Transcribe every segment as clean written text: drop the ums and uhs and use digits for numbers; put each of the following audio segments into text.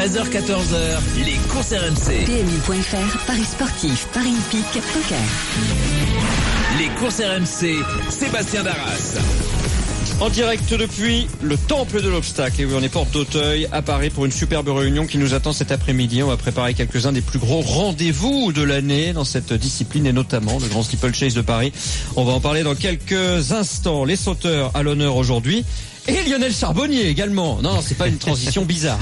13h-14h, les courses RMC. PMU.fr, Paris sportif, Paris hippique, poker. Les courses RMC, Sébastien Darras. En direct depuis le Temple de l'Obstacle. Et oui, on est porte d'Auteuil à Paris pour une superbe réunion qui nous attend cet après-midi. On va préparer quelques-uns des plus gros rendez-vous de l'année dans cette discipline et notamment le Grand Steeplechase de Paris. On va en parler dans quelques instants. Les sauteurs à l'honneur aujourd'hui. Et Lionel Charbonnier également. Non, c'est pas une transition bizarre.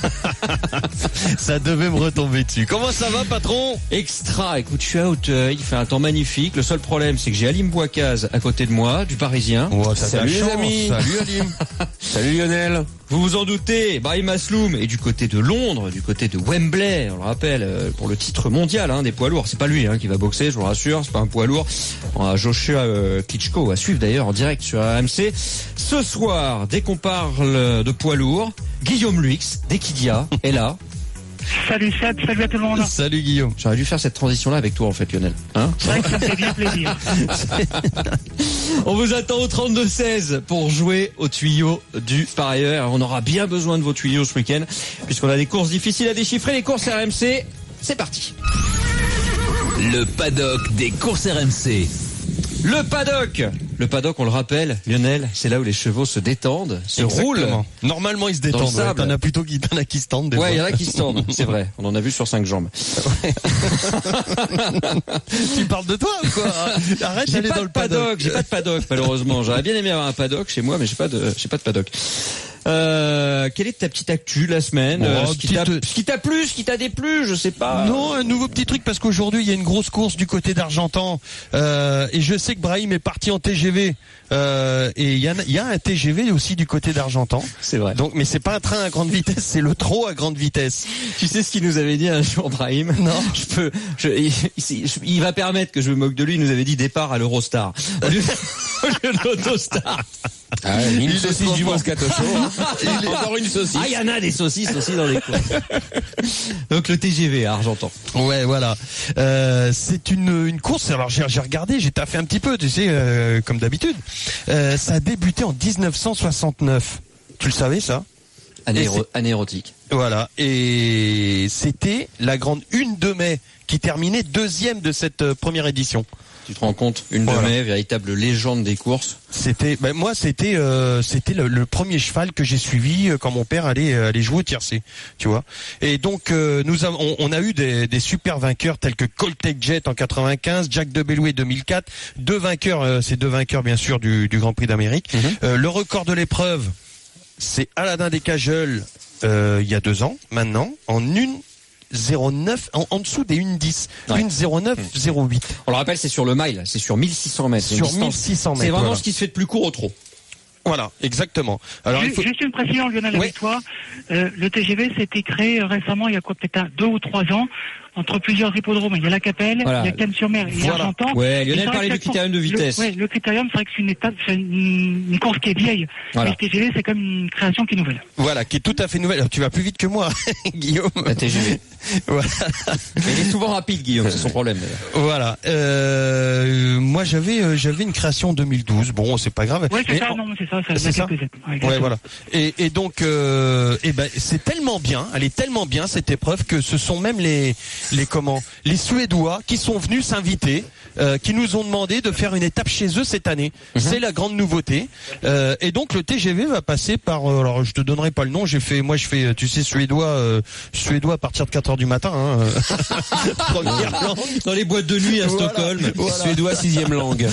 Ça devait me retomber dessus. Comment ça va, patron? Extra. Écoute, je suis à Auteuil. Il fait un temps magnifique. Le seul problème, c'est que j'ai Alim Bouakaz à côté de moi, du Parisien. Oh, salut les amis. Salut Alim. Salut Lionel. Vous vous en doutez, Brahim Asloum est du côté de Londres, du côté de Wembley, on le rappelle, pour le titre mondial des poids lourds. C'est pas lui qui va boxer, je vous rassure, c'est pas un poids lourd. On a Joshua Klitschko à suivre d'ailleurs en direct sur AMC. Ce soir, dès qu'on parle de poids lourds, Guillaume Luix, d'Equidia, est là. Salut Seb, salut à tout le monde. Salut Guillaume. J'aurais dû faire cette transition-là avec toi en fait, Lionel. C'est vrai que ça me fait bien plaisir. On vous attend au 32-16 pour jouer au tuyau du parieur. On aura bien besoin de vos tuyaux ce week-end puisqu'on a des courses difficiles à déchiffrer. Les courses RMC, c'est parti. Le paddock des courses RMC. Le paddock, on le rappelle, Lionel, c'est là où les chevaux se détendent, se roulent. Normalement, ils se détendent. Ouais. T'en as qui se tendent. Ouais, il y en a qui se tendent, c'est vrai. On en a vu sur 5 jambes. Tu parles de toi ou quoi? Arrête d'aller dans le paddock. J'ai pas de paddock, malheureusement. J'aurais bien aimé avoir un paddock chez moi, mais j'ai pas de paddock. Quelle est ta petite actu la semaine? Ce qui t'a plu, ce qui t'a déplu, je sais pas. Non, un nouveau petit truc parce qu'aujourd'hui il y a une grosse course du côté d'Argentan et je sais que Brahim est parti en TGV et il y a un TGV aussi du côté d'Argentan. C'est vrai. Donc, mais c'est pas un train à grande vitesse, c'est le trot à grande vitesse. Tu sais ce qu'il nous avait dit un jour, Brahim? Non. Il va permettre que je me moque de lui. Il nous avait dit départ à l'Eurostar au lieu de l'Autostar. Ah, une saucisse du Moscato Show. Encore une saucisse. Ah, il y en a des saucisses aussi dans les courses. Donc le TGV à Argentan. Ouais, voilà. C'est une course. Alors j'ai regardé, j'ai taffé un petit peu, tu sais, comme d'habitude. Ça a débuté en 1969. Tu le savais ça? Année érotique. Voilà. Et c'était la grande 1 de mai qui terminait 2e de cette première édition. Tu te rends compte, 1 de mai, véritable légende des courses. C'était le premier cheval que j'ai suivi quand mon père allait jouer au tiercé, tu vois. Et donc on a eu des super vainqueurs tels que Coltec Jet en 95, Jack de Bellouet 2004, deux vainqueurs bien sûr du Grand Prix d'Amérique. Le record de l'épreuve, c'est Aladdin des Cajoles il y a 2 ans maintenant en 1,09 en dessous des 1,10. 1,09,08. On le rappelle, c'est sur le mile, c'est sur 1600 mètres. Sur 1600 mètres. C'est vraiment ce qui se fait de plus court au trot. Voilà, exactement. Alors, Juste une précision, Lionel, avec toi. Le TGV s'est été créé récemment, il y a peut-être 2 ou 3 ans, entre plusieurs hippodromes. Il y a La Capelle, il y a Cannes-sur-Mer, il y a Argentan. Ouais, Lionel parlait du critérium de vitesse. Le critérium, c'est vrai que c'est une étape, c'est une course qui est vieille. Voilà. Mais le TGV, c'est comme une création qui est nouvelle. Voilà, qui est tout à fait nouvelle. Alors, tu vas plus vite que moi, Guillaume. La TGV. Voilà. Mais il est souvent rapide, Guillaume, c'est son problème. Voilà. Moi, j'avais une création en 2012. Bon, c'est pas grave. Ouais, c'est ça, non, c'est ça. C'est ça. Ouais, voilà. Et donc, c'est tellement bien, elle est tellement bien cette épreuve que ce sont même les Suédois qui sont venus s'inviter, qui nous ont demandé de faire une étape chez eux cette année. C'est la grande nouveauté. Et donc le TGV va passer par, alors je te donnerai pas le nom, je fais, tu sais, suédois à partir de 4h du matin. Première langue. Dans les boîtes de nuit à Stockholm. Voilà. Suédois 6e langue.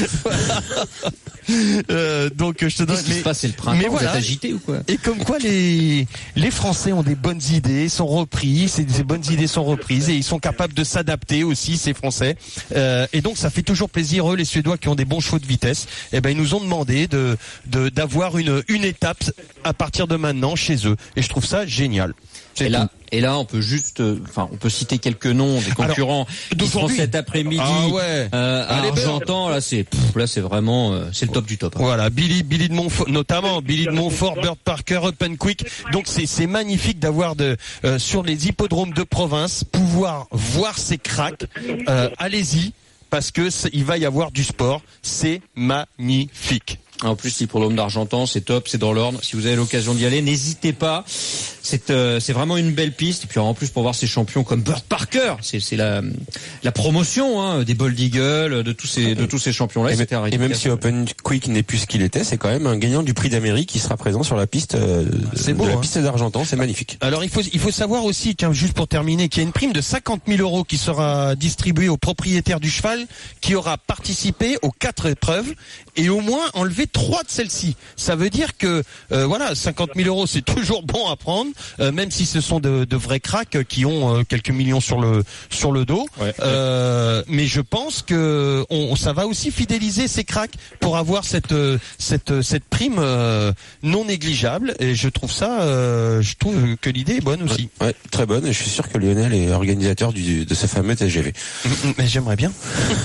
Donc je te donne. Qu'est-ce qui se passe, c'est le printemps, vous êtes agité ou quoi? Et comme quoi les Français ont des bonnes idées, sont repris, ces bonnes idées sont reprises et ils sont capables de s'adapter aussi, ces Français. Et donc ça fait toujours plaisir, eux, les Suédois qui ont des bons chevaux de vitesse. Et ben ils nous ont demandé d'avoir une étape à partir de maintenant chez eux. Et je trouve ça génial. Et là, on peut on peut citer quelques noms des concurrents qui seront cet après-midi à Argentan. Là, c'est vraiment, c'est le top du top. Voilà, Billy de Montfort, notamment Billy de Montfort, Bird Parker, Open Quick. Donc c'est magnifique d'avoir sur les hippodromes de province pouvoir voir ces cracks. Allez-y, parce que il va y avoir du sport. C'est magnifique. En plus, l'hippodrome d'Argentan, c'est top, c'est dans l'ordre. Si vous avez l'occasion d'y aller, n'hésitez pas. C'est vraiment une belle piste. Et puis en plus, pour voir ces champions comme Burt Parker, c'est la promotion des Bold Eagle, de tous ces champions-là. Et même si Open Quick n'est plus ce qu'il était, c'est quand même un gagnant du Prix d'Amérique qui sera présent sur la piste la piste d'Argentan. C'est magnifique. Alors il faut savoir aussi, juste pour terminer, qu'il y a une prime de 50 000 € qui sera distribuée aux propriétaires du cheval qui aura participé aux 4 épreuves et au moins enlevé 3 de celles-ci. Ça veut dire que 50 000 € c'est toujours bon à prendre, même si ce sont de vrais cracks qui ont quelques millions sur le dos. Ouais. Mais je pense que ça va aussi fidéliser ces cracks pour avoir cette prime non négligeable. Et je trouve que l'idée est bonne aussi. Ouais, très bonne. Et je suis sûr que Lionel est organisateur de ce fameux TGV. Mais j'aimerais bien.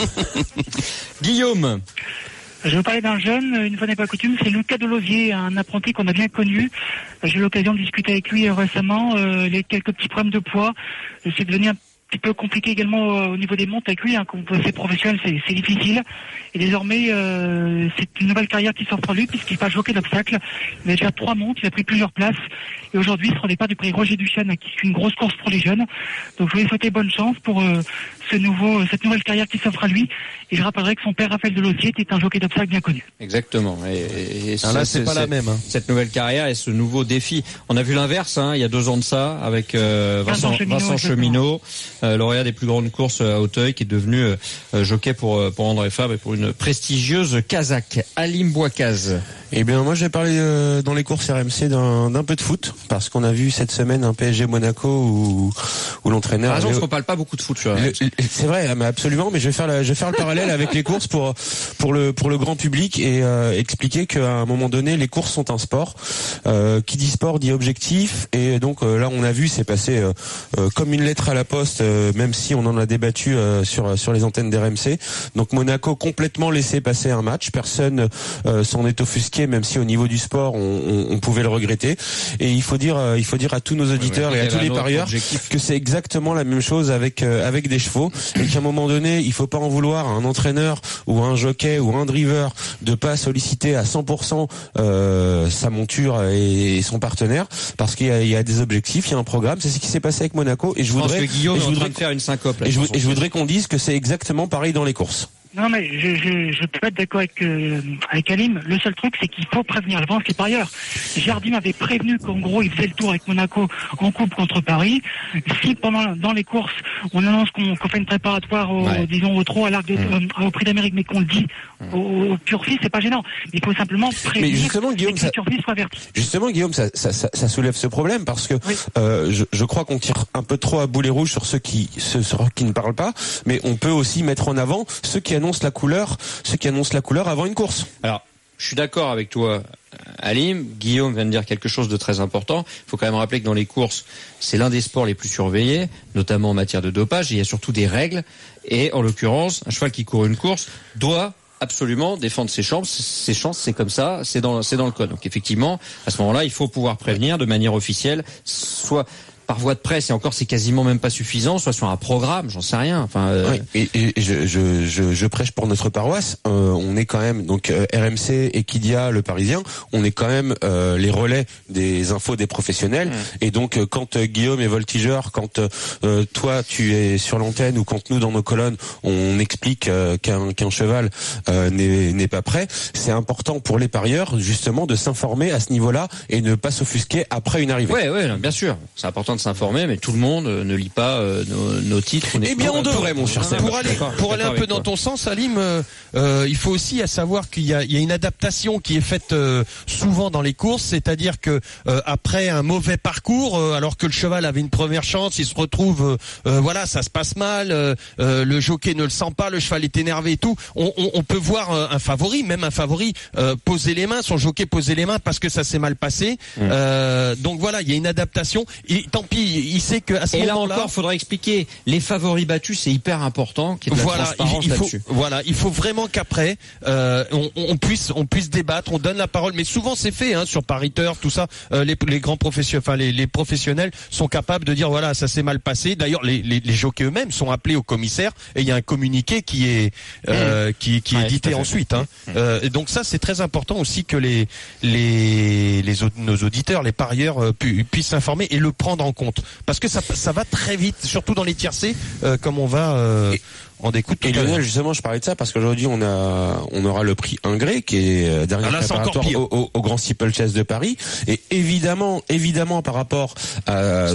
Guillaume. Je veux parler d'un jeune, une fois n'est pas coutume, c'est Lucas Delosier, un apprenti qu'on a bien connu. J'ai eu l'occasion de discuter avec lui récemment. Il a quelques petits problèmes de poids. C'est devenu un petit peu compliqué également au niveau des montes avec lui. Comme c'est professionnel, c'est difficile. Et désormais, c'est une nouvelle carrière qui s'offre à lui puisqu'il va jockey d'obstacles. Il a déjà 3 montes, il a pris plusieurs places. Et aujourd'hui, il sera au départ du prix Roger Duchesne, qui est une grosse course pour les jeunes. Donc je voulais souhaiter bonne chance pour cette nouvelle carrière qui s'offre à lui. Et je rappellerai que son père, Raphaël Delosier, était un jockey d'obstacles bien connu. Exactement. Et là, c'est pas la même. Cette nouvelle carrière et ce nouveau défi. On a vu l'inverse, il y a 2 ans de ça, avec Vincent Cheminot, lauréat des plus grandes courses à Auteuil, qui est devenu jockey pour André Fabre et pour une prestigieuse Kazakh, Halim Bouakaz. Eh bien, moi, je vais parler dans les courses RMC d'un peu de foot, parce qu'on a vu cette semaine un PSG Monaco où l'entraîneur. Par exemple, on parle pas beaucoup de foot, tu vois. C'est vrai, mais absolument. Mais je vais faire le parallèle avec les courses pour le grand public et expliquer qu'à un moment donné, les courses sont un sport. Qui dit sport dit objectif, et donc là, on a vu, c'est passé comme une lettre à la poste, même si on en a débattu sur les antennes d'RMC. Donc Monaco complètement laissé passer un match. Personne s'en est offusqué, même si au niveau du sport, on pouvait le regretter. Et il faut dire à tous nos auditeurs et à tous les parieurs que c'est exactement la même chose avec des chevaux, et qu'à un moment donné, il faut pas en vouloir à un entraîneur ou à un jockey ou à un driver de pas solliciter à 100% sa monture et son partenaire, parce qu'il y a des objectifs, il y a un programme. C'est ce qui s'est passé avec Monaco, et je voudrais faire une syncope. Et je voudrais qu'on dise que c'est exactement pareil dans les courses. Non, mais je peux être d'accord avec Halim. Le seul truc, c'est qu'il faut prévenir. Je pense que les parieurs. Jardim avait prévenu qu'en gros, il faisait le tour avec Monaco en coupe contre Paris. Si dans les courses, on annonce qu'on fait une préparatoire au trot, à l'arc au Prix d'Amérique, mais qu'on le dit au Turfi, c'est pas gênant. Il faut simplement prévenir. Mais justement, Guillaume, que le Turfi soit averti. Justement, Guillaume, ça soulève ce problème, parce que je crois qu'on tire un peu trop à boulet rouge sur ceux qui ne parlent pas, mais on peut aussi mettre en avant ceux qui annoncent la couleur avant une course. Alors, je suis d'accord avec toi, Halim. Guillaume vient de dire quelque chose de très important. Il faut quand même rappeler que dans les courses, c'est l'un des sports les plus surveillés, notamment en matière de dopage. Et il y a surtout des règles. Et en l'occurrence, un cheval qui court une course doit absolument défendre ses chances, c'est comme ça, c'est dans le code. Donc effectivement, à ce moment-là, il faut pouvoir prévenir de manière officielle, soit par voie de presse, et encore c'est quasiment même pas suffisant, soit sur un programme, j'en sais rien. Enfin, oui, et je prêche pour notre paroisse. On est quand même donc RMC, Equidia, Le Parisien. On est quand même les relais des infos des professionnels. Et donc quand Guillaume est voltigeur, quand toi tu es sur l'antenne, ou quand nous dans nos colonnes on explique qu'un cheval n'est pas prêt, c'est important pour les parieurs justement de s'informer à ce niveau-là et ne pas s'offusquer après une arrivée. Ouais, bien sûr. C'est important de s'informer, mais tout le monde ne lit pas nos titres. Eh bien, on devrait, mon cher Seb. Pour aller un peu dans ton sens, Halim, il faut aussi savoir qu'il y a une adaptation qui est faite souvent dans les courses, c'est-à-dire que après un mauvais parcours, alors que le cheval avait une première chance, il se retrouve, ça se passe mal, le jockey ne le sent pas, le cheval est énervé et tout. On peut voir un favori poser les mains, son jockey poser les mains parce que ça s'est mal passé. Donc voilà, il y a une adaptation. Et tant puis il sait que à ce et là moment-là, encore, faudra expliquer les favoris battus, c'est hyper important qu'il y ait de la transparence là-dessus. Il faut vraiment qu'après on puisse débattre, on donne la parole. Mais souvent c'est fait sur pariteur, tout ça. Les grands professionnels, les professionnels sont capables de dire voilà, ça s'est mal passé. D'ailleurs, les jockeys eux-mêmes sont appelés au commissaire et il y a un communiqué qui est édité ensuite. Et donc ça c'est très important aussi que nos auditeurs, les parieurs puissent s'informer et le prendre en compte, parce que ça va très vite, surtout dans les tiercés, comme on va en découte. Et Lionel, justement, je parlais de ça parce qu'aujourd'hui on aura le prix Ingré qui est dernier préparatoire au Grand Steeple Chase de Paris, et évidemment par rapport à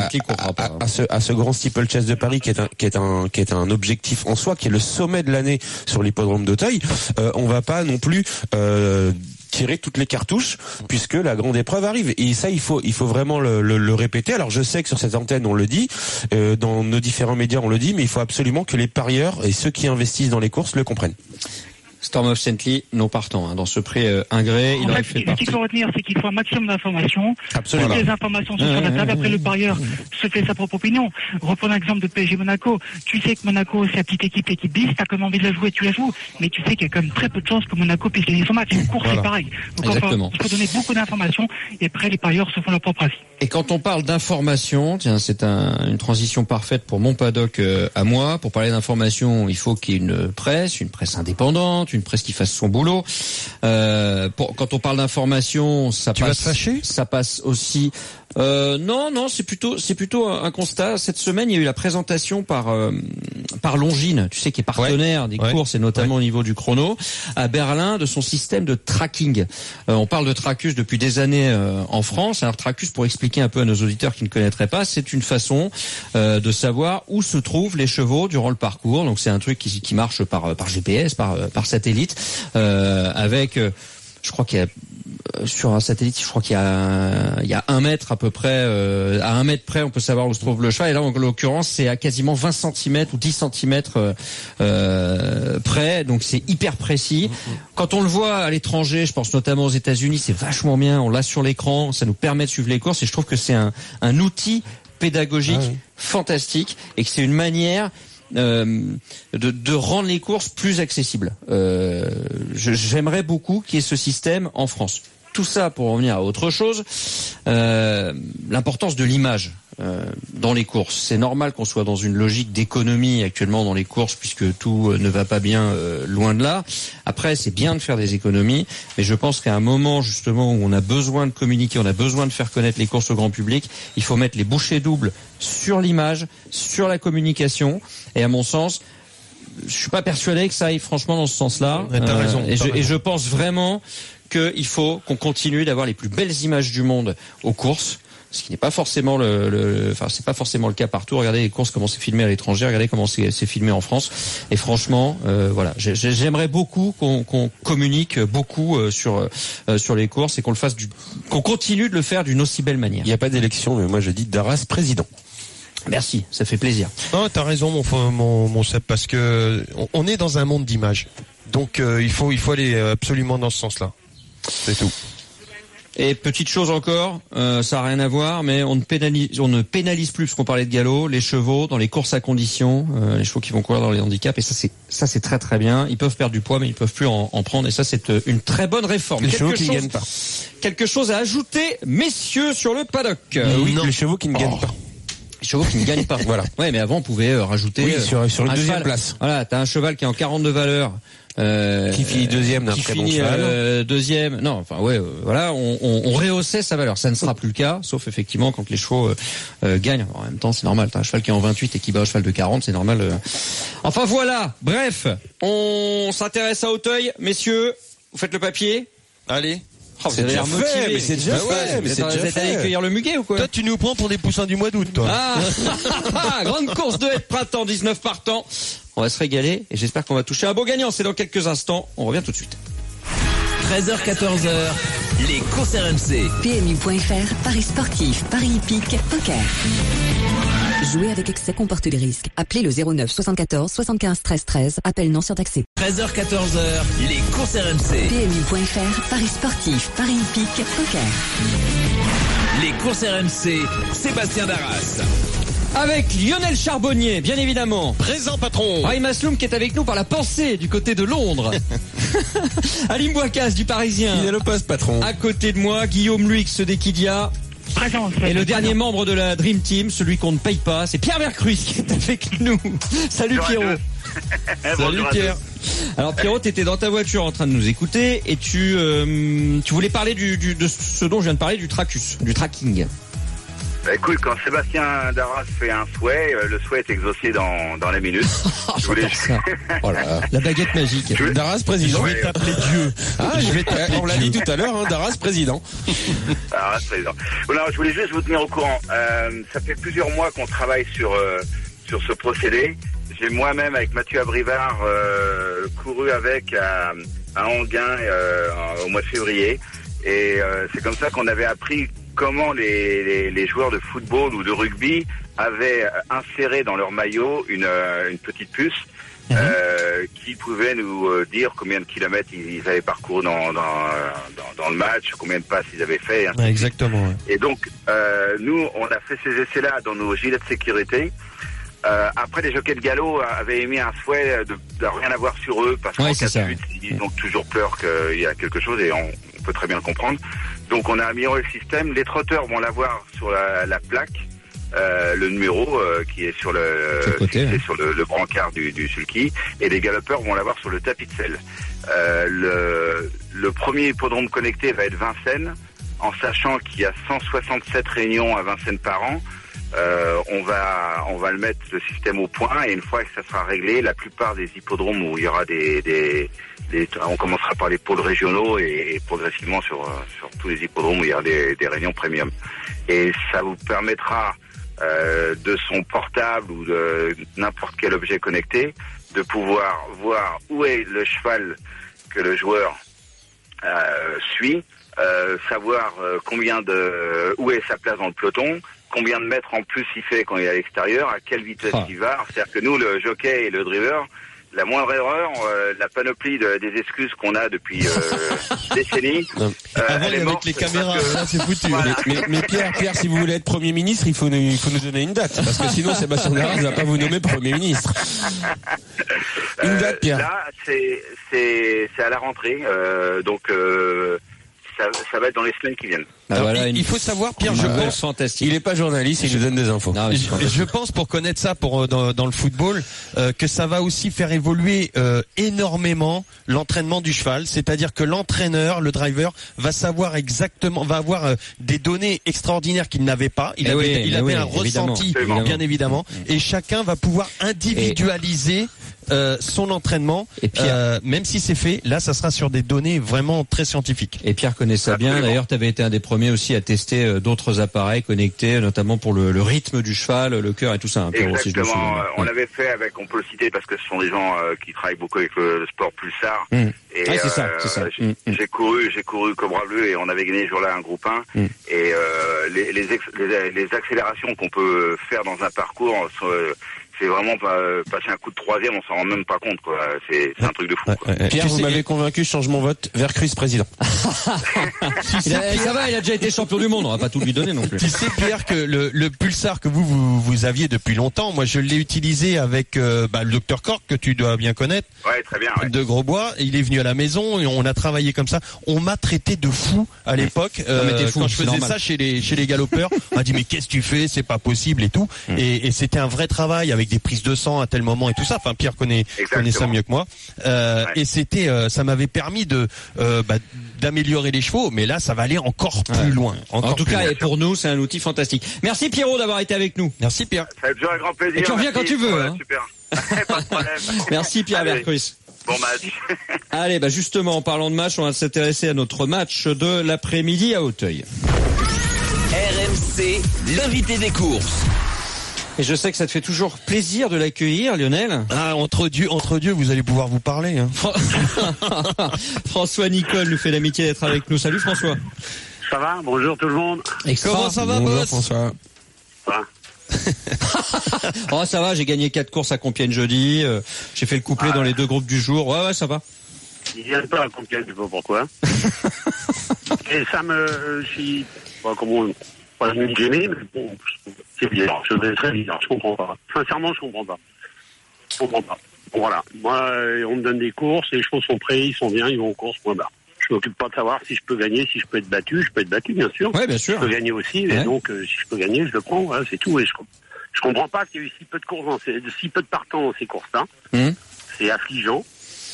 ce Grand Steeple Chase de Paris qui est un objectif en soi, qui est le sommet de l'année sur l'hippodrome d'Auteuil, on va pas non plus tirer toutes les cartouches, puisque la grande épreuve arrive. Et ça, il faut vraiment le répéter. Alors je sais que sur cette antenne on le dit, dans nos différents médias on le dit, mais il faut absolument que les parieurs et ceux qui investissent dans les courses le comprennent. Storm of Saint-Ly, nos partants dans ce prix Ingré. Ce qu'il faut retenir, c'est qu'il faut un maximum d'informations. Absolument. Toutes les informations sont sur la table. Après, le parieur se fait sa propre opinion. Reprenons l'exemple de PSG Monaco. Tu sais que Monaco, c'est la petite équipe, l'équipe bis. T'as quand même envie de la jouer, tu la joues. Mais tu sais qu'il y a quand même très peu de chances que Monaco puisse gagner son match. Une course, c'est pareil. Donc, il faut donner beaucoup d'informations. Et après, les parieurs se font leur propre avis. Et quand on parle d'information, tiens, c'est une transition parfaite pour mon paddock à moi. Pour parler d'information, il faut qu'il y ait une presse indépendante, une presse qui fasse son boulot. Quand on parle d'information, ça passe aussi. Non, c'est plutôt un constat. Cette semaine, il y a eu la présentation par Longines, tu sais, qui est partenaire des courses et notamment au niveau du chrono, à Berlin, de son système de tracking. On parle de Tracus depuis des années en France. Alors Tracus, pour expliquer un peu à nos auditeurs qui ne connaîtraient pas, c'est une façon de savoir où se trouvent les chevaux durant le parcours. Donc c'est un truc qui marche par GPS, par satellite, avec je crois qu'il y a sur un satellite, je crois qu'il y a 1 mètre à peu près, à 1 mètre près, on peut savoir où se trouve le cheval. Et là, en l'occurrence, c'est à quasiment 20 cm ou 10 cm près. Donc, c'est hyper précis. Quand on le voit à l'étranger, je pense notamment aux États-Unis, c'est vachement bien. On l'a sur l'écran, ça nous permet de suivre les courses. Et je trouve que c'est un outil pédagogique fantastique et que c'est une manière de rendre les courses plus accessibles. J'aimerais beaucoup qu'il y ait ce système en France. Tout ça pour revenir à autre chose, l'importance de l'image dans les courses. C'est normal qu'on soit dans une logique d'économie actuellement dans les courses puisque tout ne va pas bien, loin de là. Après, c'est bien de faire des économies, mais je pense qu'à un moment justement où on a besoin de communiquer, on a besoin de faire connaître les courses au grand public, il faut mettre les bouchées doubles sur l'image, sur la communication. Et à mon sens, je suis pas persuadé que ça aille franchement dans ce sens-là. T'as raison. Et je pense vraiment qu'il faut qu'on continue d'avoir les plus belles images du monde aux courses, ce qui n'est pas forcément c'est pas forcément le cas partout. Regardez les courses, comment c'est filmé à l'étranger, regardez comment c'est filmé en France. Et franchement, voilà, j'aimerais beaucoup qu'on communique beaucoup sur les courses et qu'on continue de le faire d'une aussi belle manière. Il n'y a pas d'élection, mais moi je dis Darras président. Merci, ça fait plaisir. Non, t'as raison, mon Seb, parce que on est dans un monde d'images. Donc il faut aller absolument dans ce sens-là. C'est tout. Et petite chose encore, ça n'a rien à voir, mais on ne pénalise plus, parce qu'on parlait de galop, les chevaux dans les courses à conditions, les chevaux qui vont courir dans les handicaps, et ça c'est très très bien. Ils peuvent perdre du poids, mais ils peuvent plus en prendre, et ça c'est une très bonne réforme. Les chevaux qui ne gagnent pas. Quelque chose à ajouter, messieurs, sur le paddock? Oui, les chevaux qui ne gagnent pas. Les chevaux qui ne gagnent pas. Voilà. Ouais, mais avant on pouvait rajouter sur une deuxième place. Voilà, t'as un cheval qui est en 42 valeurs. Qui finit deuxième d'un très bon cheval. Deuxième, non, enfin voilà, on rehaussait sa valeur. Ça ne sera plus le cas, sauf effectivement quand les chevaux gagnent. En même temps, c'est normal. T'as un cheval qui est en 28 et qui bat un cheval de 40, c'est normal. Enfin voilà. Bref, on s'intéresse à Auteuil, messieurs. Vous faites le papier. Allez. Oh, vous avez l'air motivé. Mais c'est déjà fait. Vous êtes allé cueillir le muguet ou quoi? Toi, tu nous prends pour des poussins du mois d'août, toi. Grande course de printemps, 19 partants. On va se régaler et j'espère qu'on va toucher un beau gagnant. C'est dans quelques instants. On revient tout de suite. 13h-14h, les courses RMC. PMU.fr, paris sportif, paris hippique, poker. Jouer avec excès comporte des risques. Appelez le 09 74 75 13 13. Appel non surtaxé. 13h-14h, les courses RMC. PMU.fr, paris sportif, paris hippique, poker. Les courses RMC, Sébastien Darras. Avec Lionel Charbonnier, bien évidemment. Présent, patron. Raïm Asloum qui est avec nous par la pensée du côté de Londres. Alim Bouakas du Parisien. Il est le poste, patron. À côté de moi, Guillaume Luix d'Equidia. Présence. Et le dernier membre de la Dream Team, celui qu'on ne paye pas, c'est Pierre Vercruz qui est avec nous. Salut Pierrot. Salut Pierre. Alors Pierrot, t'étais dans ta voiture en train de nous écouter et tu voulais parler de ce dont je viens de parler, du tracus, du tracking. Bah écoute, quand Sébastien Darras fait un souhait, le souhait est exaucé dans la minute. Je voulais... ça. Oh là, la baguette magique. Darras président. Je vais t'appeler Dieu. On l'a dit tout à l'heure, hein, Darras président. Darras président. Voilà, je voulais juste vous tenir au courant. Ça fait plusieurs mois qu'on travaille sur ce procédé. J'ai moi-même, avec Mathieu Abrivard, couru avec à Enghien au mois de février. Et c'est comme ça qu'on avait appris comment les joueurs de football ou de rugby avaient inséré dans leur maillot une petite puce qui pouvait nous dire combien de kilomètres ils avaient parcouru dans le match, combien de passes ils avaient fait. Ouais, exactement. Ouais. Et donc, nous, on a fait ces essais-là dans nos gilets de sécurité. Après, les jockeys de galop avaient émis un souhait de rien avoir sur eux parce qu'en cas de fuite, ils ont toujours peur qu'il y a quelque chose et on peut très bien le comprendre. Donc, on a amélioré le système. Les trotteurs vont l'avoir sur la plaque, le numéro qui est sur le côté, sur le brancard du sulky, et les galopeurs vont l'avoir sur le tapis de selle. Le premier hippodrome connecté va être Vincennes, en sachant qu'il y a 167 réunions à Vincennes par an. On va le mettre le système au point, et une fois que ça sera réglé, la plupart des hippodromes où il y aura on commencera par les pôles régionaux et progressivement sur tous les hippodromes où il y aura des réunions premium. Et ça vous permettra de son portable ou de n'importe quel objet connecté de pouvoir voir où est le cheval que le joueur suit, savoir où est sa place dans le peloton, combien de mètres en plus il fait quand il est à l'extérieur, à quelle vitesse il va. C'est-à-dire que nous, le jockey et le driver, la moindre erreur, la panoplie des excuses qu'on a depuis décennies. Avant, il y avait les caméras, là c'est foutu. Voilà. Mais Pierre, si vous voulez être Premier ministre, il faut nous donner une date, parce que sinon Sébastien Darras ne va pas vous nommer Premier ministre. Une date, Pierre. Là, c'est à la rentrée, donc ça va être dans les semaines qui viennent. Alors, voilà, il faut savoir, Pierre, je pense, fantastique. Il est pas journaliste, il nous donne des infos. Non, je pense, pour connaître ça dans le football, que ça va aussi faire évoluer énormément l'entraînement du cheval. C'est-à-dire que l'entraîneur, le driver, va savoir exactement, va avoir des données extraordinaires qu'il n'avait pas. Il avait un ressenti, bien évidemment, et chacun va pouvoir individualiser son entraînement, et Pierre, même si c'est fait, là, ça sera sur des données vraiment très scientifiques. Et Pierre connaît ça bien. D'ailleurs, tu avais été un des premiers aussi à tester d'autres appareils connectés, notamment pour le rythme du cheval, le cœur et tout ça. Exactement. Si on l'avait fait avec, on peut le citer parce que ce sont des gens qui travaillent beaucoup avec le sport Pulsar. Et c'est ça. J'ai couru Cobra Bleu et on avait gagné ce jour-là un groupe 1. Et les accélérations qu'on peut faire dans un parcours, c'est vraiment passer un coup de troisième, on s'en rend même pas compte, quoi. C'est un truc de fou, quoi. Pierre, vous m'avez convaincu, je change mon vote, Vercruz président. Ça va, il a déjà été champion du monde, on va pas tout lui donner non plus. Tu sais, Pierre, que le Pulsar que vous aviez depuis longtemps, moi je l'ai utilisé avec le Dr Cork, que tu dois bien connaître. Ouais, très bien. Ouais. De Grosbois, il est venu à la maison et on a travaillé comme ça. On m'a traité de fou à l'époque quand je faisais ça chez les galopeurs. On m'a dit mais qu'est-ce que tu fais, c'est pas possible et tout. Et c'était un vrai travail avec des prises de sang à tel moment et tout ça. Enfin, Pierre connaît ça mieux que moi. Et c'était, ça m'avait permis d'améliorer les chevaux, mais là, ça va aller encore plus loin. En tout cas, et pour nous, c'est un outil fantastique. Merci Pierrot d'avoir été avec nous. Merci Pierre. Ça va être toujours un grand plaisir. Et tu reviens quand tu veux. Hein. Super. Pas de problème. Merci Pierre Vercruz. Bon match. Allez, justement, en parlant de match, on va s'intéresser à notre match de l'après-midi à Auteuil. RMC, l'invité des courses. Et je sais que ça te fait toujours plaisir de l'accueillir, Lionel. Ah, entre Dieu, vous allez pouvoir vous parler. Hein. François Nicole nous fait l'amitié d'être avec nous. Salut François. Ça va? Bonjour tout le monde. Comment ça va, Bonjour boss? François. Oh, ça va, j'ai gagné 4 courses à Compiègne jeudi. J'ai fait le couplet dans les 2 groupes du jour. Ouais, ça va. Ils viennent pas à Compiègne, je sais pas pourquoi. Et ça me... pas me gêner, mais bon, c'est bizarre. C'est très bizarre. Je comprends pas. Sincèrement, je comprends pas. Voilà. Moi, on me donne des courses, les chevaux sont prêts, ils sont bien, ils vont aux courses, point barre. Je m'occupe pas de savoir si je peux gagner, si je peux être battu. Je peux être battu, bien sûr. Ouais, bien sûr. Je peux gagner aussi, et donc, si je peux gagner, je le prends, voilà, c'est tout. Et je comprends pas qu'il y ait eu si peu de courses, si peu de partants dans ces courses-là. C'est affligeant.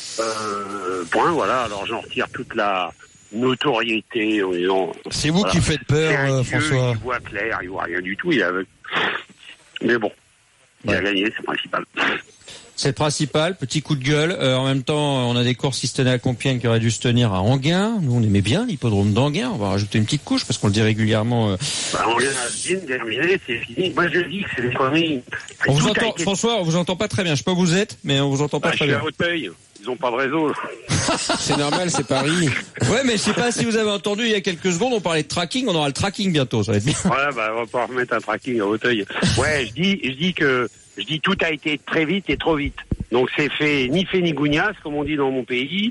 Point, voilà. Alors, j'en retire toute la notoriété. C'est vous qui faites peur, François. Il voit clair, il voit rien du tout, il est aveugle. Mais bon, il a gagné, c'est le principal. C'est le principal, petit coup de gueule. En même temps, on a des courses qui se tenaient à Compiègne qui auraient dû se tenir à Enghien. Nous, on aimait bien l'hippodrome d'Enghien. On va rajouter une petite couche parce qu'on le dit régulièrement. Enghien a bien terminé, c'est fini. Moi, je dis que c'est des conneries. On vous entend, François, on vous entend pas très bien. Je sais pas où vous êtes, mais on vous entend pas très bien. Je suis à Hauteuil. Ils ont pas de réseau. C'est normal, c'est Paris. Ouais, mais je sais pas si vous avez entendu il y a quelques secondes, on parlait de tracking. On aura le tracking bientôt, ça va être bien. Ouais, on va pas remettre un tracking à Hauteuil. Ouais, je dis tout a été très vite et trop vite. Donc c'est fait ni gougnasse, comme on dit dans mon pays.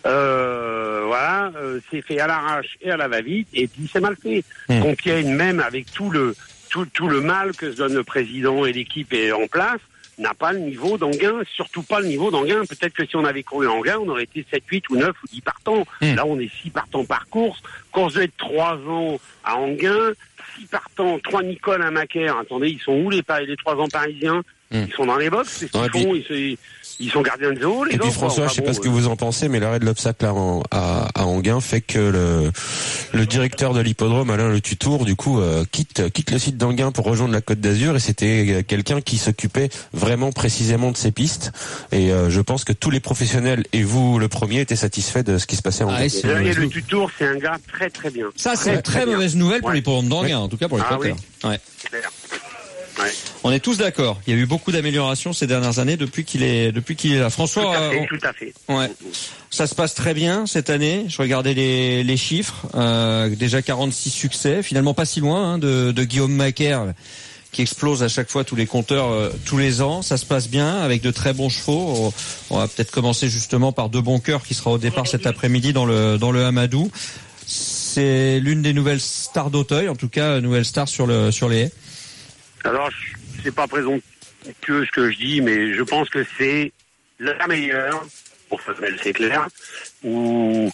Voilà, c'est fait à l'arrache et à la va-vite, et puis c'est mal fait. Compiègne, même avec tout le mal que se donne le président et l'équipe est en place, n'a pas le niveau d'Enghien, surtout pas le niveau d'Enghien. Peut-être que si on avait couru Enghien, on aurait été 7, 8 ou 9 ou 10 partants. Là, on est 6 partants par course. Course de 3 ans à Enghien, 6 partants, 3 Nicole à Macaire. Attendez, ils sont où les 3 ans parisiens? Ils sont dans les box, c'est ce qu'ils font. Ils sont gardiens de zoo, les Et puis autres, François, je sais pas ce que vous en pensez, mais l'arrêt de l'obstacle à Enghien fait que le directeur de l'hippodrome, Alain Le Tutour, du coup, quitte le site d'Enghien pour rejoindre la Côte d'Azur, et c'était quelqu'un qui s'occupait vraiment précisément de ces pistes. Et je pense que tous les professionnels, et vous le premier, étaient satisfaits de ce qui se passait à Enghien. Le Tutour, c'est un gars très très bien. Ça, c'est une très mauvaise nouvelle pour l'hippodrome d'Enghien, en tout cas pour les trotteurs. Ouais. Clair. Ouais. On est tous d'accord. Il y a eu beaucoup d'améliorations ces dernières années depuis qu'il est là. François, tout à fait. Ouais. Ça se passe très bien cette année. Je regardais les chiffres. Déjà 46 succès. Finalement pas si loin de Guillaume Macaire qui explose à chaque fois tous les compteurs tous les ans. Ça se passe bien avec de très bons chevaux. On va peut-être commencer justement par De Bon Cœur qui sera au départ cet après-midi dans le Hamadou. C'est l'une des nouvelles stars d'Auteuil, en tout cas nouvelle star sur les haies. Alors, c'est pas présomptueux ce que je dis, mais je pense que c'est la meilleure, pour femelle c'est clair, ou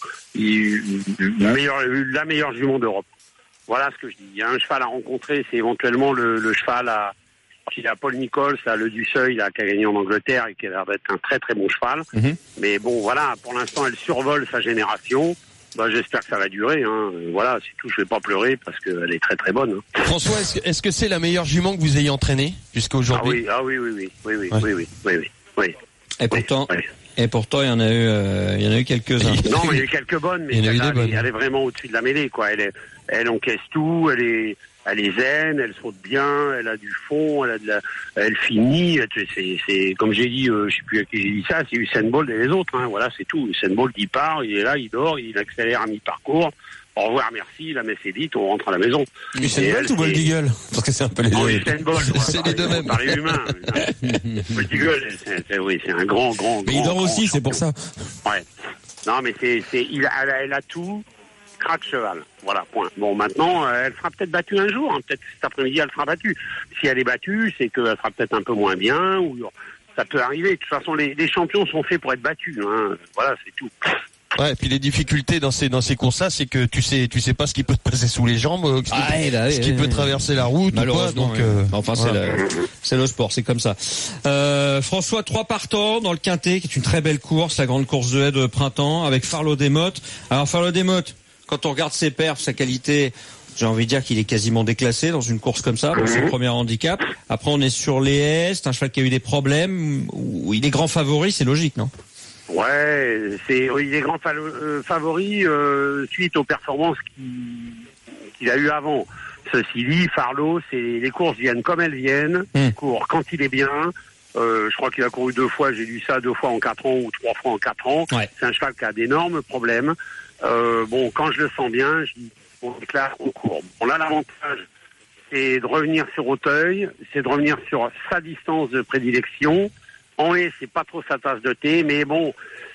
la meilleure jument d'Europe. Voilà ce que je dis. Il y a un cheval à rencontrer, c'est éventuellement le cheval il y a Paul Nichols, le du Seuil, qui a gagné en Angleterre et qui a l'air d'être un très très bon cheval. Mais bon, voilà, pour l'instant, elle survole sa génération. J'espère que ça va durer. Voilà, c'est tout. Je vais pas pleurer parce qu'elle est très très bonne. François, est-ce que c'est la meilleure jument que vous ayez entraînée jusqu'à aujourd'hui? Ah oui. Et pourtant, il y en a eu quelques-uns. Non, mais il y a eu quelques bonnes, mais elle est vraiment au-dessus de la mêlée, quoi. Elle encaisse tout, elle est zen, elle saute bien, elle a du fond, elle finit. C'est comme j'ai dit, je sais plus à qui j'ai dit ça, c'est Usain Bolt et les autres. Voilà, c'est tout. Usain Bolt, il part, il est là, il dort, il accélère à mi-parcours. Au revoir, merci, la messe est dite, on rentre à la maison. Usain Bolt ou Bolt Eagle? Parce que c'est un peu les deux. Usain Bolt, c'est les deux mêmes. Par les humains. Bolt Eagle, c'est un grand. Mais il dort aussi, c'est pour ça. Ouais. Non, mais elle a tout. Craque cheval. Voilà, point. Bon, maintenant, elle sera peut-être battue un jour. Peut-être cet après-midi, elle sera battue. Si elle est battue, c'est qu'elle sera peut-être un peu moins bien. Ou ça peut arriver. De toute façon, les champions sont faits pour être battus. Voilà, c'est tout. Ouais, et puis les difficultés dans ces courses-là, c'est que tu sais pas ce qui peut te passer sous les jambes, ce qui peut traverser la route ou quoi. Donc, enfin, c'est le sport, c'est comme ça. François, 3 partants dans le Quintet, qui est une très belle course, la grande course de haie de printemps, avec Farlow Desmottes. Alors, Farlow Desmottes, quand on regarde ses perfs, sa qualité, j'ai envie de dire qu'il est quasiment déclassé dans une course comme ça, pour son premier handicap. Après, on est sur les haies, c'est un cheval qui a eu des problèmes, où il est grand favori, c'est logique, non? Ouais, il est grand favori suite aux performances qu'il a eu avant. Ceci dit, Farlow, les courses viennent comme elles viennent. Il court quand il est bien. Je crois qu'il a couru 2 fois, j'ai lu ça 2 fois en 4 ans ou 3 fois en 4 ans. Ouais. C'est un cheval qui a d'énormes problèmes. Quand je le sens bien, je dis, on déclare, on court. Bon, là, l'avantage, c'est de revenir sur Auteuil, c'est de revenir sur sa distance de prédilection. En haie, c'est pas trop sa tasse de thé, mais bon,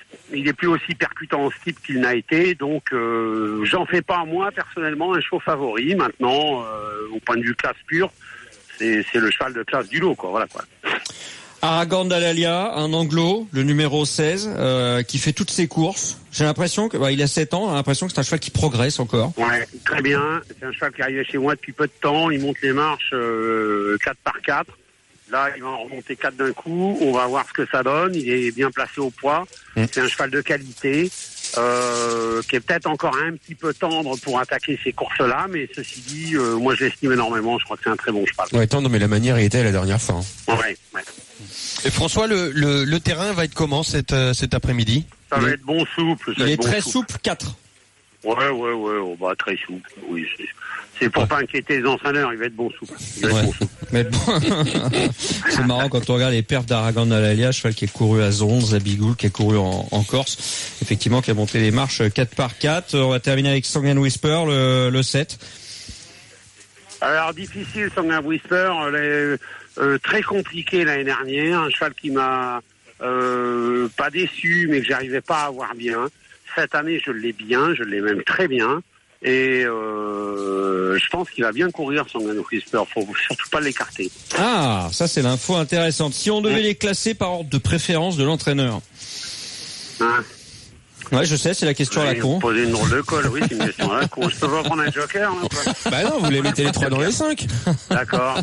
il est plus aussi percutant en steep qu'il n'a été, donc j'en fais pas moi personnellement un show favori. Maintenant, au point de vue classe pure, c'est le cheval de classe du lot, quoi. Voilà, quoi. Aragorn d'Alalia, un anglo, le numéro 16, qui fait toutes ses courses. J'ai l'impression que, il a 7 ans, j'ai l'impression que c'est un cheval qui progresse encore. Ouais, très bien. C'est un cheval qui arrivait chez moi depuis peu de temps. Il monte les marches 4x4. Là, il va en remonter 4 d'un coup. On va voir ce que ça donne. Il est bien placé au poids. C'est un cheval de qualité. Qui est peut-être encore un petit peu tendre pour attaquer ces courses-là, mais ceci dit, moi je l'estime énormément, je crois que c'est un très bon cheval. Ouais, tendre, mais la manière y était la dernière fois. Hein. Ouais. Et François, le terrain va être comment cet après-midi? Ça va être bon souple. Il est très souple, 4. Ouais, très souple. Oui, c'est pour pas inquiéter les entraîneurs, il va être bon souple. Mais bon, c'est marrant quand on regarde les perfs d'Aragorn d'Alalia, cheval qui est couru à Zonz, à Bigoul, qui est couru en Corse, effectivement, qui a monté les marches 4x4. On va terminer avec Song and Whisper, le 7. Alors, difficile, Song and Whisper, très compliqué l'année dernière, un cheval qui m'a pas déçu, mais que j'arrivais pas à voir bien. Cette année, je l'ai bien, je l'ai même très bien. Et je pense qu'il va bien courir son Song and Whisper. Faut surtout pas l'écarter. Ah, ça c'est l'info intéressante. Si on devait les classer par ordre de préférence de l'entraîneur. Hein? Ouais, je sais, c'est la question à la con. Poser une drôle de colle, oui, c'est une question à la con. Je peux pas prendre un joker, hein, quoi. Bah non, vous les mettez les 3 dans les 5. D'accord,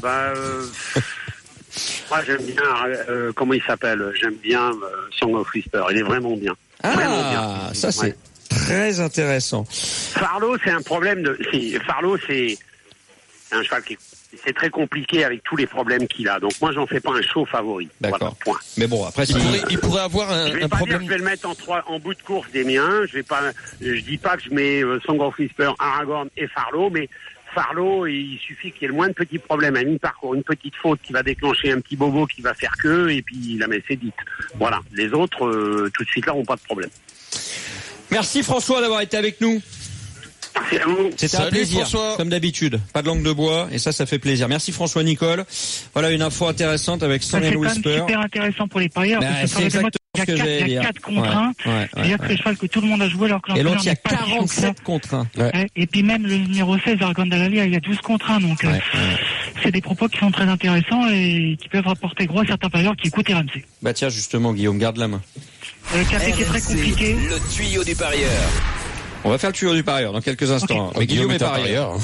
moi j'aime bien, comment il s'appelle? J'aime bien Song of Whisper. Il est vraiment bien. Vraiment bien. Ça c'est très intéressant. Farlow, c'est un problème Farlow, c'est un cheval qui c'est très compliqué avec tous les problèmes qu'il a. Donc moi, j'en fais pas un show favori. D'accord. Voilà, point. Mais bon, après, il pourrait avoir un problème. Dire que je vais le mettre en bout de course des miens. Je dis pas que je mets Song of Whisper, Aragorn et Farlow, mais Farlow, il suffit qu'il y ait le moins de petits problèmes à mi-parcours, une petite faute qui va déclencher un petit bobo qui va faire que, et puis la messe est dite. Voilà. Les autres, tout de suite là, ont pas de problème. Merci François d'avoir été avec nous. Merci à vous. C'était un plaisir, François. Comme d'habitude. Pas de langue de bois, et ça fait plaisir. Merci François Nicole. Voilà une info intéressante avec Song and Whisper. C'est super intéressant pour les parieurs. C'est exactement ce que j'allais dire. Il y a 4 contre 1. C'est-à-dire que c'est le cheval que tout le monde a joué alors que l'entraîneur il y a 47 contre 1. Ouais. Et puis même le numéro 16, Aragorn d'Alalia, il y a 12 contre 1. Donc c'est des propos qui sont très intéressants et qui peuvent rapporter gros à certains parieurs qui écoutent RMC. Bah tiens, justement, Guillaume, garde la main. Le café qui est très compliqué. Le tuyau du parieur. On va faire le tuyau du parieur dans quelques instants. Okay. Guillaume est parieur.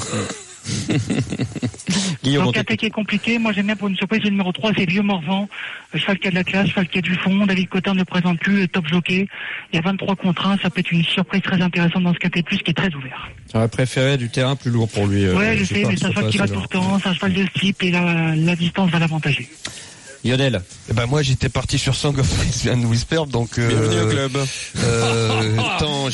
Guillaume, donc, attaqué compliqué. Moi, j'aime bien pour une surprise. Le numéro 3, c'est Vieux Morvan. Cheval qui a de la classe, cheval qui a du fond. David Cotin ne présente plus. Top jockey. Il y a 23 contre 1. Ça peut être une surprise très intéressante dans ce KT+, qui est très ouvert. J'aurais préféré du terrain plus lourd pour lui. Ouais, je sais, mais c'est un cheval qui va tout le temps. C'est un cheval de type et la distance va l'avantager. Lionel. Moi j'étais parti sur Song of Whisper, donc bienvenue au club. Attends,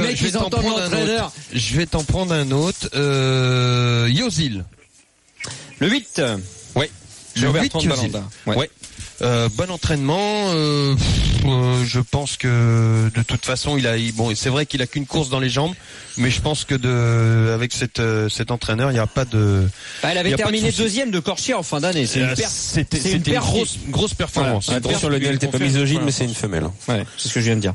je vais t'en prendre un autre. Yosil. Le 8. Ouais. Le 8 Yosil. Ouais. Bon entraînement. Je pense que de toute façon, c'est vrai qu'il a qu'une course dans les jambes, mais je pense que avec cet entraîneur, il n'y a pas de. Elle avait terminé deuxième de Corchier en fin d'année. C'était une grosse performance. Voilà. Attention, le gars n'était pas misogyne, mais c'est une femelle. Ouais, c'est ce que je viens de dire.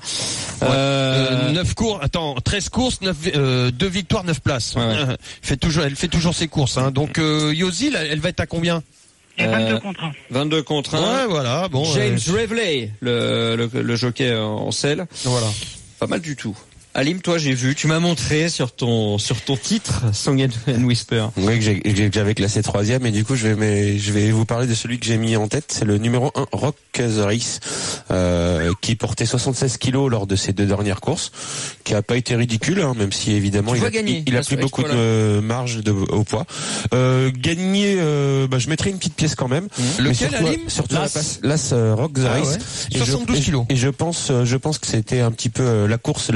9 courses. Attends, 13 courses, 2 victoires, 9 places. Ouais. Elle fait toujours ses courses. Hein. Donc Yosil, elle va être à combien? 22 contre 1. 22 contre 1. Ouais, voilà. Bon. James Revley, le jockey en selle. Voilà. Pas mal du tout. Alim, toi, j'ai vu, tu m'as montré sur ton titre, Song and Whisper. Oui, que j'avais classé 3e, et du coup, je vais vous parler de celui que j'ai mis en tête. C'est le numéro 1, Rock the Race, qui portait 76 kilos lors de ses 2 dernières courses, qui a pas été ridicule, hein, même si évidemment il a pris beaucoup de marge au poids. Gagner, je mettrais une petite pièce quand même. Lequel, Alim? Surtout Las Rock the Race. Ouais. 72 kilos. Et je pense que c'était un petit peu la course visée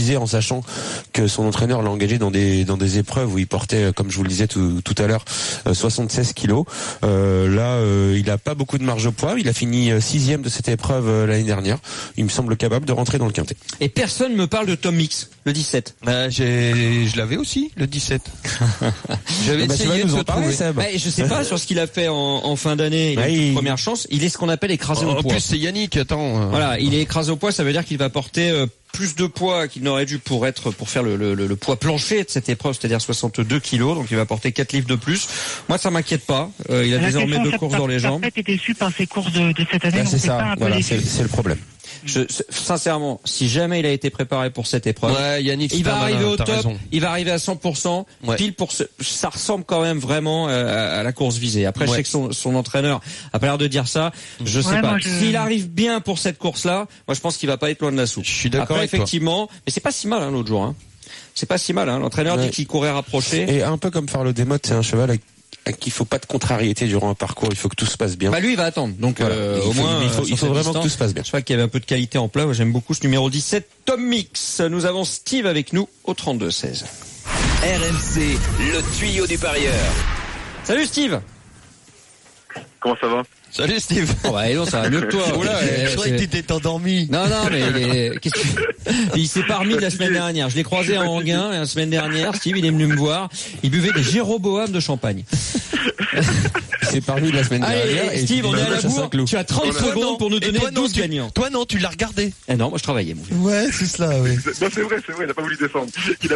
viser en sachant que son entraîneur l'a engagé dans des épreuves où il portait, comme je vous le disais tout à l'heure, 76 kilos. Là, il a pas beaucoup de marge au poids. Il a fini 6e de cette épreuve l'année dernière. Il me semble capable de rentrer dans le quintet. Et personne me parle de Tom Mix, le 17. Je l'avais aussi, le 17. J'avais essayé de nous en te parler, trouver. Seb. Je sais pas sur ce qu'il a fait en fin d'année. Il a une première chance. Il est ce qu'on appelle écrasé au En poids. plus, c'est Yannick, attends. Voilà, il est écrasé au poids, ça veut dire qu'il va porter plus de poids qu'il n'aurait dû pour faire le poids plancher de cette épreuve, c'est-à-dire 62 kilos, donc il va porter 4 livres de plus. Moi, ça m'inquiète pas. Il a désormais 2 courses dans les jambes. J'ai été déçu par ces courses de cette année. C'est ça, voilà, c'est le problème. Sincèrement, si jamais il a été préparé pour cette épreuve, Yannick, il va arriver au top, raison. il va arriver à 100%, pile pour ça ressemble quand même vraiment à la course visée. Après, je sais que son entraîneur a pas l'air de dire ça, je sais pas. S'il arrive bien pour cette course-là, moi je pense qu'il va pas être loin de la soupe. Je suis d'accord Après, avec effectivement, mais c'est pas si mal l'autre jour. C'est pas si mal. L'entraîneur dit qu'il courait rapproché. Et un peu comme Farlo Desmottes, c'est un cheval avec qu'il faut pas de contrariété durant un parcours, il faut que tout se passe bien. Lui il va attendre. Donc au moins il faut vraiment que tout se passe bien. Je crois qu'il y avait un peu de qualité en plat. Moi, j'aime beaucoup ce numéro 17 Tom Mix. Nous avons Steve avec nous au 32-16. RMC, le tuyau du parieur. Salut Steve. Comment ça va? Salut Steve. Non, ça va mieux que toi. Je croyais que t'étais endormi. Non, mais il s'est pas remis de la semaine dernière. Je l'ai croisé à Anguin la semaine dernière. Steve, il est venu me voir. Il buvait des Jéroboam de champagne. Il s'est pas remis de la semaine dernière. Allez, Steve, on est à la bourre. Tu as 30 secondes pour nous donner 12 gagnants. Toi non, tu l'as regardé. Non, moi je travaillais, mon vieux. Ouais, c'est cela, oui. Non, c'est vrai, il a pas voulu descendre.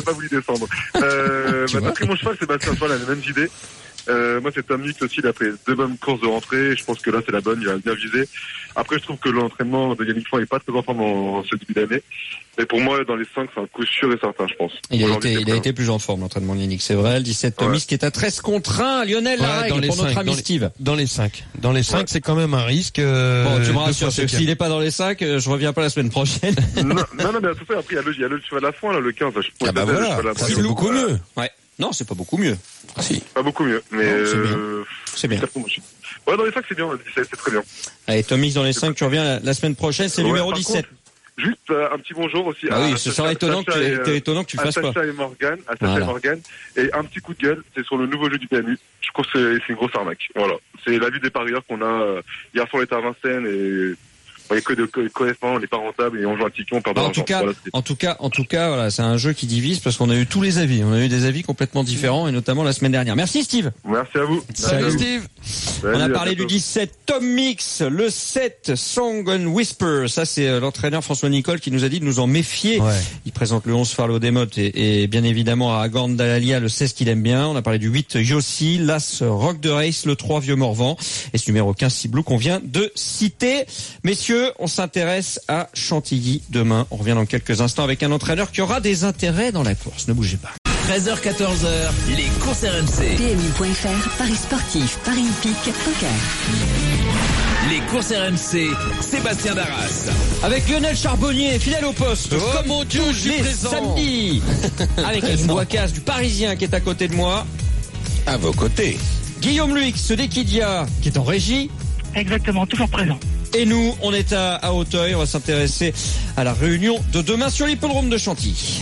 D'après mon cheval, Sébastien Toile a les mêmes idées. Moi, c'est Tom Mix aussi, il a fait 2 bonnes courses de rentrée. Je pense que là, c'est la bonne, il a bien visé. Après, je trouve que l'entraînement de Yannick Foy est pas très en forme en ce début d'année. Mais pour moi, dans les 5, c'est un coup sûr et certain, je pense. Il a été plus en forme, l'entraînement de Yannick, c'est vrai. Le 17 Tom Mix qui est à 13 contre 1. Lionel, la règle pour notre ami Steve. Dans les 5. Dans les 5, c'est quand même un risque. Bon, tu me rassures, s'il est pas dans les 5, je reviens pas la semaine prochaine. non, mais tout ça, après, il y a le cheval à la fin, là, le 15. C'est beaucoup mieux. Ouais. Non, c'est pas beaucoup mieux. Si. Pas beaucoup mieux, mais c'est bien. Ouais, dans les 5, c'est bien, c'est très bien. Allez, Tom Mix dans les 5, tu reviens la semaine prochaine, c'est le numéro 17. Contre, juste un petit bonjour aussi à ce serait étonnant que tu le fasses pas. Sacha et Morgan, et un petit coup de gueule, c'est sur le nouveau jeu du PMU. Je trouve que c'est une grosse arnaque. Voilà. C'est l'avis des parieurs qu'on a hier soir, on était à Vincennes et il n'y a que de connaissances, on n'est pas rentable et on joue un ticket, on perd de l'argent. En tout cas, voilà, c'est un jeu qui divise parce qu'on a eu tous les avis. On a eu des avis complètement différents et notamment la semaine dernière. Merci Steve. Merci à vous. Salut Steve. On a parlé du 17 Tom Mix, le 7 Song and Whisper. Ça, c'est l'entraîneur François Nicole qui nous a dit de nous en méfier. Ouais. Il présente le 11 Farlo Desmottes et bien évidemment à Agorn Dalalia le 16 qu'il aime bien. On a parlé du 8 Yossi, l'As Rock de Race, le 3 Vieux Morvan et ce numéro 15 Ciblou qu'on vient de citer. Messieurs, on s'intéresse à Chantilly demain. On revient dans quelques instants avec un entraîneur qui aura des intérêts dans la course. Ne bougez pas. 13h, 14h, les courses RMC. PMU.fr, Paris sportif, Paris hippique, poker. Les courses RMC, Sébastien Darras. Avec Lionel Charbonnier, fidèle au poste, comme on dit les samedis. Avec une Boicaz du Parisien qui est à côté de moi. À vos côtés. Guillaume Luix, Dequidia, qui est en régie. Exactement, toujours présent. Et nous, on est à Auteuil. On va s'intéresser à la réunion de demain sur l'hippodrome de Chantilly.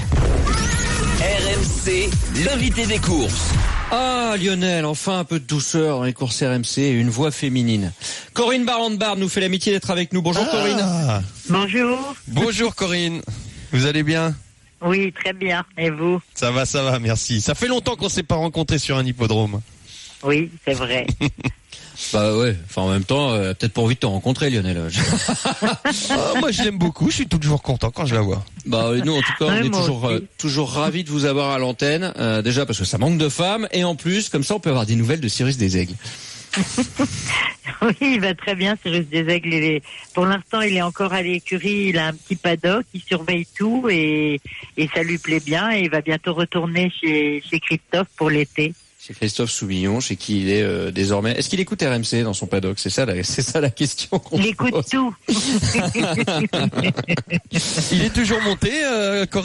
RMC, l'invité des courses. Ah, Lionel, enfin un peu de douceur dans les courses RMC et une voix féminine. Corinne Barrand-Bard nous fait l'amitié d'être avec nous. Bonjour Corinne. Bonjour. Bonjour Corinne. Vous allez bien? Oui, très bien. Et vous? Ça va, merci. Ça fait longtemps qu'on s'est pas rencontrés sur un hippodrome. Oui, c'est vrai. Bah ouais, enfin en même temps, peut-être pour envie de te rencontrer Lionel. Moi je l'aime beaucoup, je suis toujours content quand je la vois. Bah nous en tout cas, on est toujours ravis de vous avoir à l'antenne, déjà parce que ça manque de femmes et en plus comme ça on peut avoir des nouvelles de Cyrus Desaigles. Oui, il va très bien Cyrus Desaigles. Pour l'instant, il est encore à l'écurie, il a un petit paddock, il surveille tout et ça lui plaît bien et il va bientôt retourner chez Christophe pour l'été. C'est Christophe Soubillon, chez qui il est désormais. Est-ce qu'il écoute RMC dans son paddock? C'est ça la question qu'on Il écoute tout. Il est toujours monté, Corinne?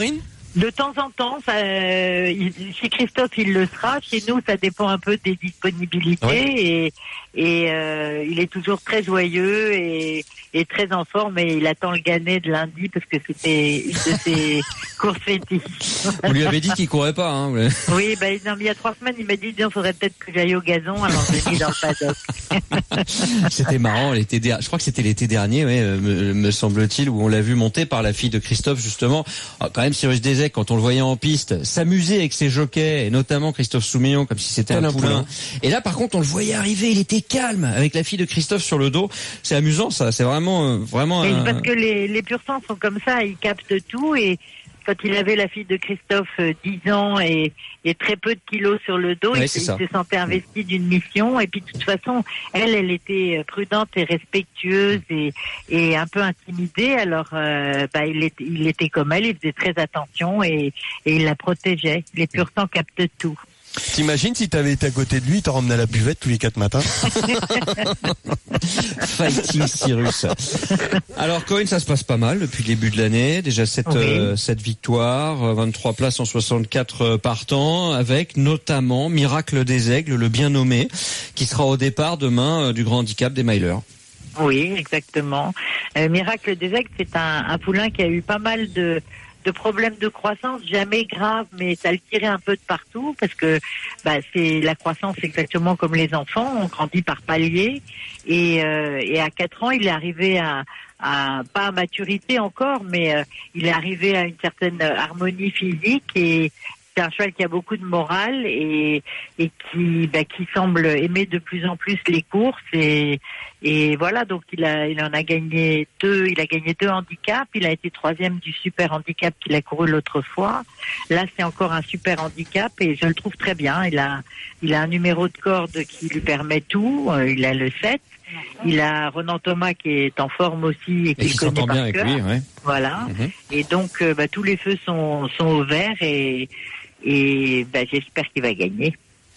De temps en temps, chez Christophe, il le sera. Chez nous, ça dépend un peu des disponibilités. Et il est toujours très joyeux et très en forme. Et il attend le Gannet de lundi parce que c'était une de ses courses fétiches. Vous lui avez dit qu'il courait pas, hein? Oui, non, il y a 3 semaines, il m'a dit, il faudrait peut-être que j'aille au gazon. Alors je l'ai mis dans le paddock. C'était marrant, je crois que c'était l'été dernier, me semble-t-il, où on l'a vu monter par la fille de Christophe, justement. Alors, quand même, Cyrus Desègles, quand on le voyait en piste, s'amuser avec ses jockeys, et notamment Christophe Soumillon, comme si c'était un poulain. Et là, par contre, on le voyait arriver, il était calme, avec la fille de Christophe sur le dos. C'est amusant, ça. C'est vraiment. Parce que les pur sang sont comme ça, ils captent tout. Et quand il avait la fille de Christophe, 10 ans et très peu de kilos sur le dos, il se sentait investi d'une mission. Et puis de toute façon, elle était prudente et respectueuse et un peu intimidée. Alors il était comme elle, il faisait très attention et il la protégeait. Les pur sang captent tout. T'imagines si t'avais été à côté de lui, il t'en ramenait à la buvette tous les 4 matins. Fighting Cyrus. Alors Corinne, ça se passe pas mal depuis le début de l'année. Déjà 7 victoires, 23 places en 64 partants, avec notamment Miracle des Aigles, le bien nommé, qui sera au départ demain du grand handicap des milers. Oui, exactement. Miracle des Aigles, c'est un poulain qui a eu pas mal de problèmes de croissance, jamais grave, mais ça le tirait un peu de partout parce que c'est la croissance exactement comme les enfants, on grandit par paliers et à 4 ans il est arrivé à pas à maturité encore, mais il est arrivé à une certaine harmonie physique et c'est un cheval qui a beaucoup de morale et qui semble aimer de plus en plus les courses et voilà, donc il en a gagné 2, il a gagné 2 handicaps, il a été 3e du super handicap qu'il a couru l'autre fois. Là, c'est encore un super handicap et je le trouve très bien. Il a un numéro de corde qui lui permet tout, il a le 7. Il a Renan Thomas qui est en forme aussi et qui connaît par cœur. Avec lui, ouais. Voilà. Et donc tous les feux sont au vert et j'espère qu'il va gagner.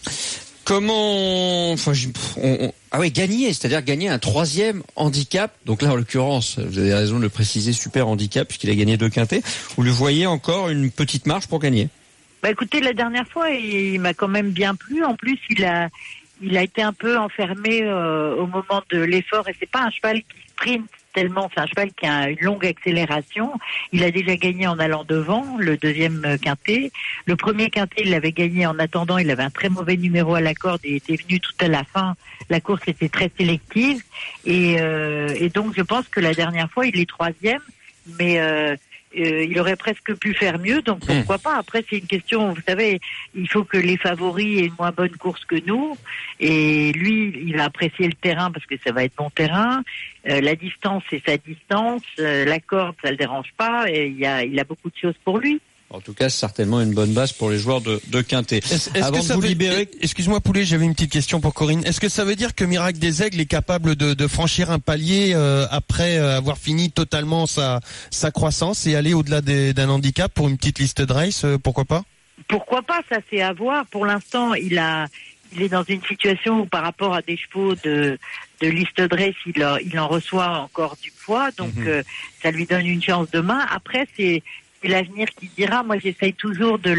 Comment, gagner, c'est-à-dire gagner un 3e handicap. Donc là, en l'occurrence, vous avez raison de le préciser, super handicap puisqu'il a gagné 2 quintés. Vous lui voyez encore une petite marge pour gagner? Écoutez, la dernière fois, il m'a quand même bien plu. En plus, il a été un peu enfermé au moment de l'effort et c'est pas un cheval qui sprint tellement, c'est un cheval qui a une longue accélération. Il a déjà gagné en allant devant, le 2e quintet. Le 1er quintet, il l'avait gagné en attendant, il avait un très mauvais numéro à la corde, il était venu tout à la fin. La course était très sélective et donc je pense que la dernière fois, il est 3e, mais il aurait presque pu faire mieux, donc pourquoi pas. Après, c'est une question, vous savez, il faut que les favoris aient une moins bonne course que nous, et lui, il va apprécier le terrain parce que ça va être bon terrain. La distance, c'est sa distance. La corde, ça le dérange pas, et il a beaucoup de choses pour lui. En tout cas, c'est certainement une bonne base pour les joueurs de quintet. Avant de vous libérer, excuse-moi Poulet, j'avais une petite question pour Corinne. Est-ce que ça veut dire que Miracle des Aigles est capable de franchir un palier après avoir fini totalement sa croissance et aller au-delà d'un handicap pour une petite liste de race, pourquoi pas? Pourquoi pas, ça c'est à voir. Pour l'instant, il est dans une situation où par rapport à des chevaux de liste de race, il en reçoit encore du poids, donc ça lui donne une chance demain. Après, c'est l'avenir qui dira. Moi, j'essaye toujours de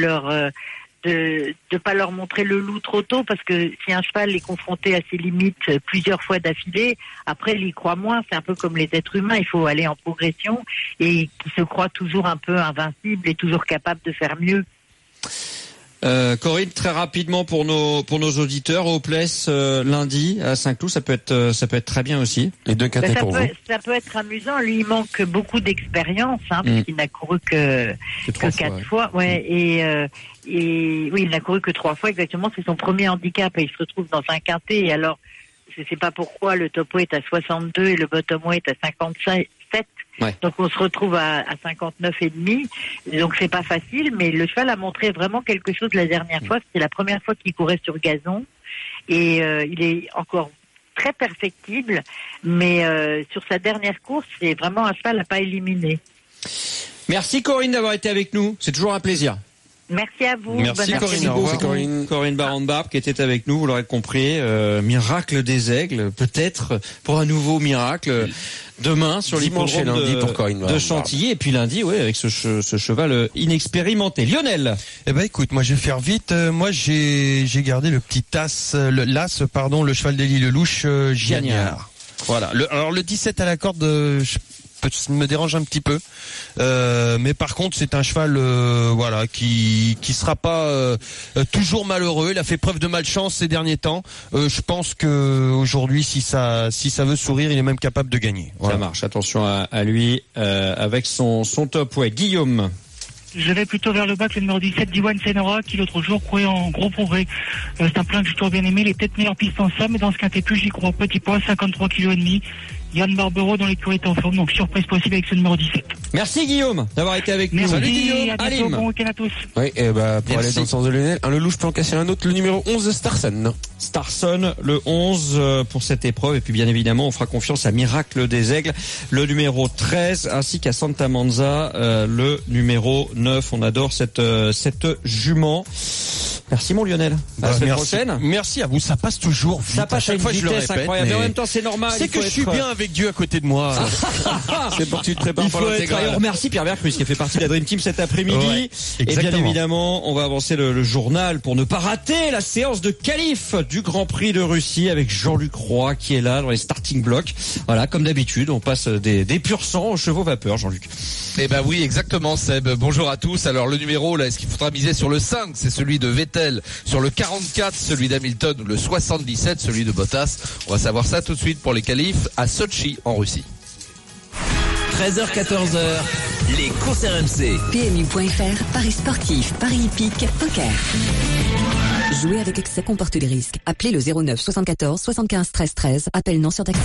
pas leur montrer le loup trop tôt parce que si un cheval est confronté à ses limites plusieurs fois d'affilée, après il y croit moins. C'est un peu comme les êtres humains, il faut aller en progression et qui se croient toujours un peu invincibles et toujours capables de faire mieux. Corinne, très rapidement pour nos auditeurs, au Pless lundi à Saint-Cloud, ça peut être très bien aussi. Les 2 quintets pour vous. Ça peut être amusant. Lui, il manque beaucoup d'expérience, puisqu'il n'a couru que 4 fois. Ouais. Et oui, il n'a couru que 3 fois exactement. C'est son premier handicap et il se retrouve dans un quintet. Et alors, je sais pas pourquoi le top weight est à 62 et le bottom weight est à 57. Ouais. Donc on se retrouve à 59,5. Donc c'est pas facile, mais le cheval a montré vraiment quelque chose la dernière fois. C'était la première fois qu'il courait sur gazon et il est encore très perfectible, mais sur sa dernière course, c'est vraiment un cheval à pas éliminer. Merci Corinne d'avoir été avec nous. C'est toujours un plaisir. Merci à vous. Merci, Bonne Corinne. après-midi. Au revoir. Corinne Baron-Barbe qui était avec nous, vous l'aurez compris. Miracle des Aigles, peut-être pour un nouveau miracle. Demain sur Dimanche et l'hippodrome lundi pour Corinne de Baron-Barbe. Chantilly, et puis lundi, ouais, avec ce cheval inexpérimenté. Lionel. Eh ben écoute, moi je vais faire vite. Moi j'ai gardé le petit le cheval d'Élie Lelouch, Giagnard. Voilà. Alors le 17 à la corde, ça me dérange un petit peu, mais par contre c'est un cheval qui sera pas toujours malheureux. Il a fait preuve de malchance ces derniers temps. Je pense que aujourd'hui si ça veut sourire, il est même capable de gagner. Voilà. Ça marche. Attention à lui avec son top. Ouais, Guillaume. Je vais plutôt vers le bas que le numéro 17, Diwan Senora, qui l'autre jour courait en gros progrès. C'est un plan que j'ai toujours bien aimé. Il est peut-être meilleure piste en ça, mais dans ce quintet plus, j'y crois. Petit poids, 53 kg et demi. Yann Barbero dans l'écurie est en forme, donc surprise possible avec ce numéro 17. Merci Guillaume d'avoir été avec nous. Salut Guillaume. à bientôt, Alim. bon week-end à tous. Oui, et pour aller dans le sens de Lionel, un Lelouch peut en casser un autre, le numéro 11, Starson. Starson, le 11 pour cette épreuve. Et puis bien évidemment, on fera confiance à Miracle des Aigles, le numéro 13, ainsi qu'à Santa Manza, le numéro 9. On adore cette jument. Merci mon Lionel. À la semaine prochaine. Merci à vous. Ça passe toujours vite. Ça passe à une vitesse incroyable. Mais en même temps, c'est normal. C'est que je suis bien avec Dieu à côté de moi. C'est pour que tu te prépares pour l'intégrale. On remercie Pierre Vercruz qui fait partie de la Dream Team cet après-midi. Ouais, et bien exactement. évidemment, on va avancer le journal pour ne pas rater la séance de qualif du Grand Prix de Russie avec Jean-Luc Roy qui est là dans les starting blocks. Voilà, comme d'habitude, on passe des pur sang aux chevaux vapeur, Jean-Luc. Eh ben oui, exactement, Seb. Bonjour à tous. Alors le numéro, là, est-ce qu'il faudra miser sur le 5? C'est celui de Vettel. Sur le 44, celui d'Hamilton. Ou le 77, celui de Bottas. On va savoir ça tout de suite pour les qualifs à Sochi, en Russie. 13h-14h, les courses RMC. PMU.fr, Paris sportif, Paris hippique, poker. Jouer avec excès comporte des risques. Appelez le 09 74 75 13 13. Appel non surtaxé.